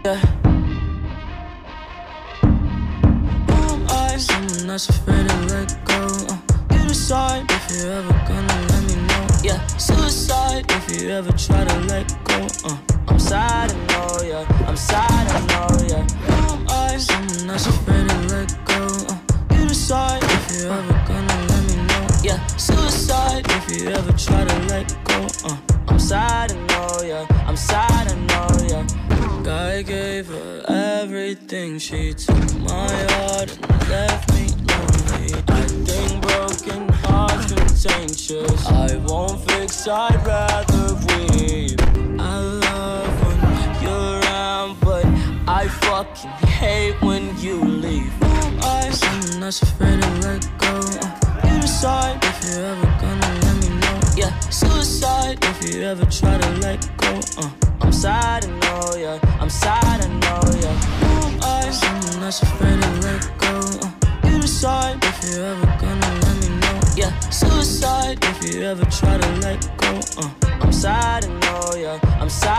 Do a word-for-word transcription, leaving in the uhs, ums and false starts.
yeah. Who am I? Someone that's afraid to let go. uh, You decide if you're ever gonna let me know. Yeah, suicide if you ever try to let go. uh, I'm sad, I know, yeah. I'm sad, I know, yeah. Who am I? Someone that's afraid to let go. uh, You decide if you're ever gonna let me know. Yeah, suicide if you ever try to let go. uh, I'm sad, I know, yeah. I'm sad, I know, yeah. I gave her everything. She took my heart and left me lonely. I think broken hearts contentious. I won't fix, I'd rather weep. I love when you're around, but I fucking hate when you leave. Who am I? Someone that's afraid to let go. uh, You decide if you're ever gonna let me know. Yeah, suicide if you ever try to let go. uh, I'm sad, I know, yeah. I'm sad, I know, yeah. Who am I? Someone that's afraid to let go. uh, You decide if you're ever gonna let me know. Yeah, suicide if you ever try to let go. uh, I'm sad, I know, yeah. I'm sad.